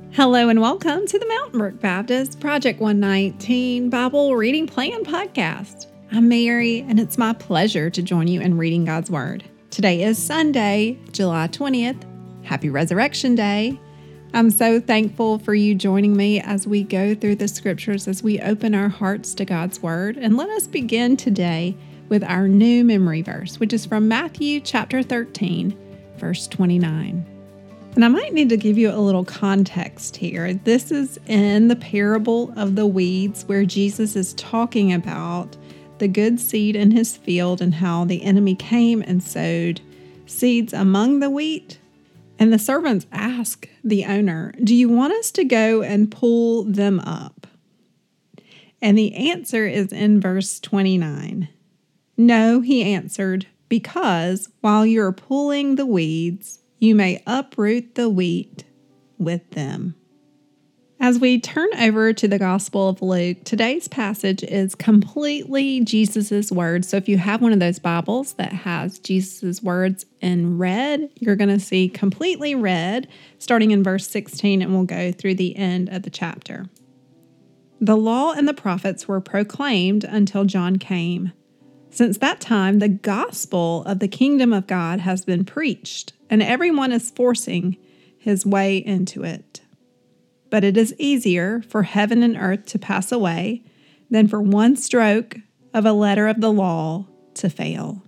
Hello and welcome to the Mountain Brook Baptist Project 119 Bible Reading Plan Podcast. I'm Mary, and it's my pleasure to join you in reading God's Word. Today is Sunday, July 20th. Happy Resurrection Day. I'm so thankful for you joining me as we go through the scriptures, as we open our hearts to God's Word. And let us begin today with our new memory verse, which is from Matthew chapter 13, verse 29. And I might need to give you a little context here. This is in the parable of the weeds, where Jesus is talking about the good seed in his field and how the enemy came and sowed seeds among the wheat. And the servants ask the owner, "Do you want us to go and pull them up?" And the answer is in verse 29. "No," he answered, "because while you're pulling the weeds, you may uproot the wheat with them." As we turn over to the Gospel of Luke, today's passage is completely Jesus' words. So if you have one of those Bibles that has Jesus' words in red, you're going to see completely red, starting in verse 16, and we'll go through the end of the chapter. "The law and the prophets were proclaimed until John came. Since that time, the gospel of the kingdom of God has been preached, and everyone is forcing his way into it. But it is easier for heaven and earth to pass away than for one stroke of a letter of the law to fail.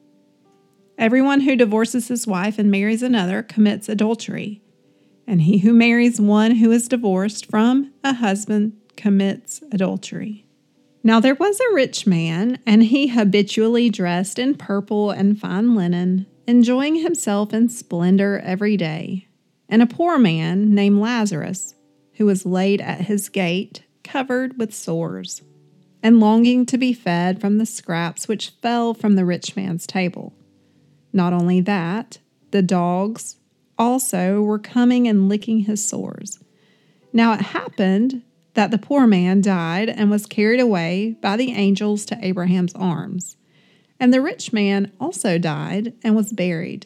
Everyone who divorces his wife and marries another commits adultery, and he who marries one who is divorced from a husband commits adultery. Now there was a rich man, and he habitually dressed in purple and fine linen, enjoying himself in splendor every day. And a poor man named Lazarus, who was laid at his gate, covered with sores, and longing to be fed from the scraps which fell from the rich man's table. Not only that, the dogs also were coming and licking his sores. Now it happened that the poor man died and was carried away by the angels to Abraham's arms. And the rich man also died and was buried.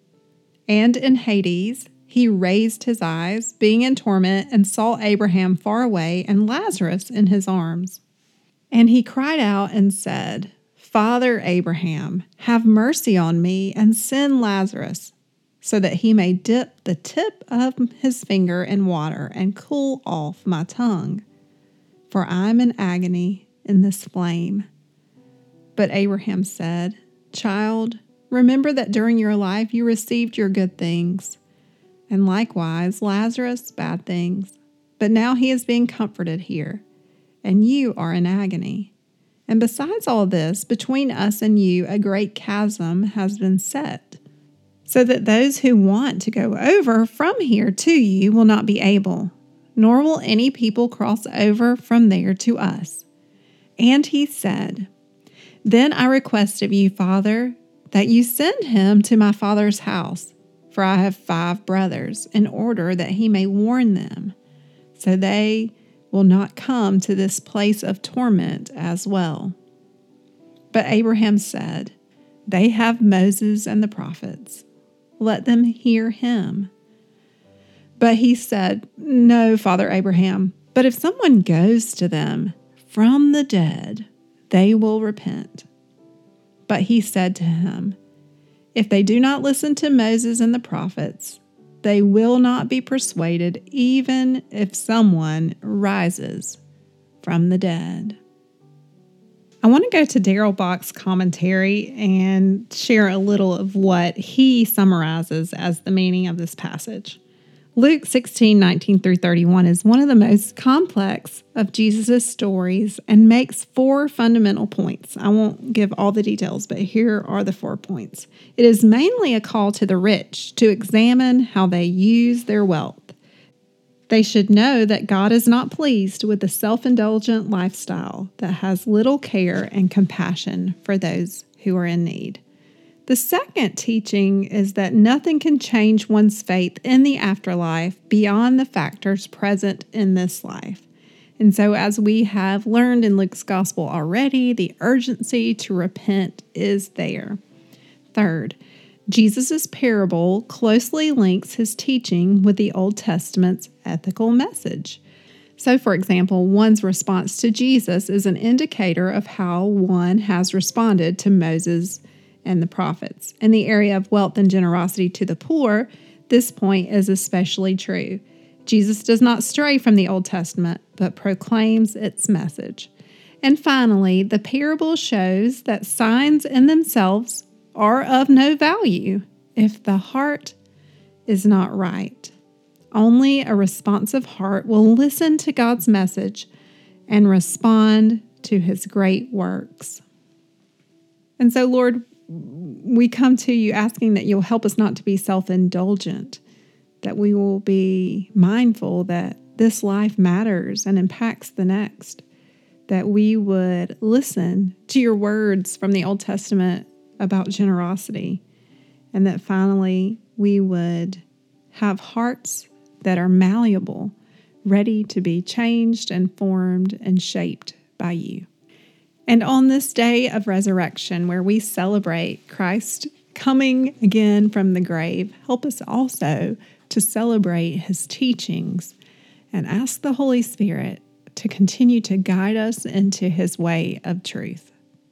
And in Hades he raised his eyes, being in torment, and saw Abraham far away and Lazarus in his arms. And he cried out and said, 'Father Abraham, have mercy on me and send Lazarus, so that he may dip the tip of his finger in water and cool off my tongue, for I am in agony in this flame.' But Abraham said, 'Child, remember that during your life you received your good things, and likewise Lazarus bad things. But now he is being comforted here, and you are in agony. And besides all this, between us and you a great chasm has been set, so that those who want to go over from here to you will not be able, nor will any people cross over from there to us.' And he said, 'Then I request of you, Father, that you send him to my father's house, for I have 5 brothers, in order that he may warn them, so they will not come to this place of torment as well.' But Abraham said, 'They have Moses and the prophets. Let them hear him.' But he said, 'No, Father Abraham, but if someone goes to them from the dead, they will repent.' But he said to him, 'If they do not listen to Moses and the prophets, they will not be persuaded, even if someone rises from the dead.'" I want to go to Darrell Bock's commentary and share a little of what he summarizes as the meaning of this passage. Luke 16:19 through 31 is one of the most complex of Jesus' stories and makes 4 fundamental points. I won't give all the details, but here are the 4 points. It is mainly a call to the rich to examine how they use their wealth. They should know that God is not pleased with the self-indulgent lifestyle that has little care and compassion for those who are in need. The second teaching is that nothing can change one's faith in the afterlife beyond the factors present in this life. And so, as we have learned in Luke's gospel already, the urgency to repent is there. Third, Jesus' parable closely links his teaching with the Old Testament's ethical message. So, for example, one's response to Jesus is an indicator of how one has responded to Moses and the prophets. In the area of wealth and generosity to the poor, this point is especially true. Jesus does not stray from the Old Testament, but proclaims its message. And finally, the parable shows that signs in themselves are of no value if the heart is not right. Only a responsive heart will listen to God's message and respond to his great works. And so, Lord, we come to you asking that you'll help us not to be self-indulgent, that we will be mindful that this life matters and impacts the next, that we would listen to your words from the Old Testament about generosity, and that finally we would have hearts that are malleable, ready to be changed and formed and shaped by you. And on this day of resurrection, where we celebrate Christ coming again from the grave, help us also to celebrate his teachings and ask the Holy Spirit to continue to guide us into his way of truth.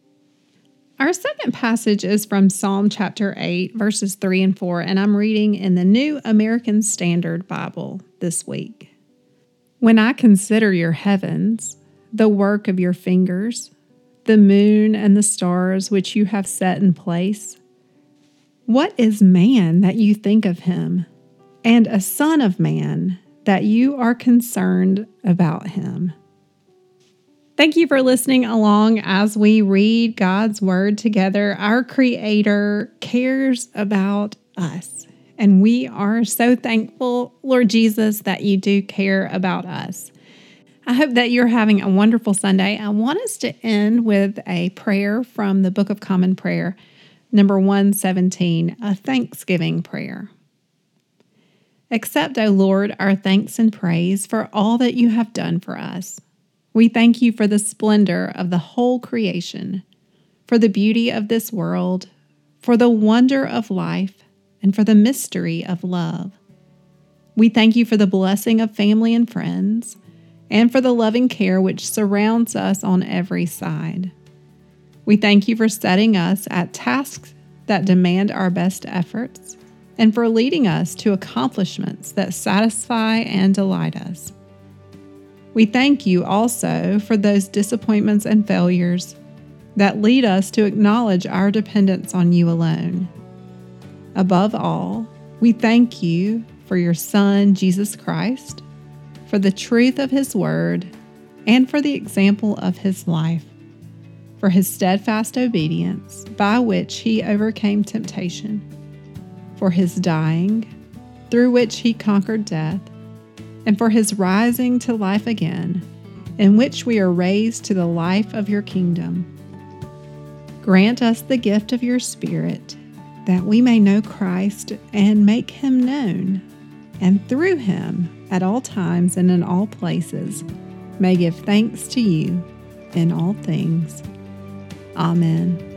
Our second passage is from Psalm chapter 8, verses 3 and 4, and I'm reading in the New American Standard Bible this week. When I consider your heavens, the work of your fingers, the moon and the stars which you have set in place, what is man that you think of him, and a son of man that you are concerned about him? Thank you for listening along as we read God's Word together. Our Creator cares about us, and we are so thankful, Lord Jesus, that you do care about us. I hope that you're having a wonderful Sunday. I want us to end with a prayer from the Book of Common Prayer, number 117, a thanksgiving prayer. Accept, O Lord, our thanks and praise for all that you have done for us. We thank you for the splendor of the whole creation, for the beauty of this world, for the wonder of life, and for the mystery of love. We thank you for the blessing of family and friends, and for the loving care which surrounds us on every side. We thank you for setting us at tasks that demand our best efforts, and for leading us to accomplishments that satisfy and delight us. We thank you also for those disappointments and failures that lead us to acknowledge our dependence on you alone. Above all, we thank you for your Son, Jesus Christ, for the truth of his word, and for the example of his life, for his steadfast obedience by which he overcame temptation, for his dying, through which he conquered death, and for his rising to life again, in which we are raised to the life of your kingdom. Grant us the gift of your Spirit, that we may know Christ and make him known, and through him, at all times and in all places, may give thanks to you in all things. Amen.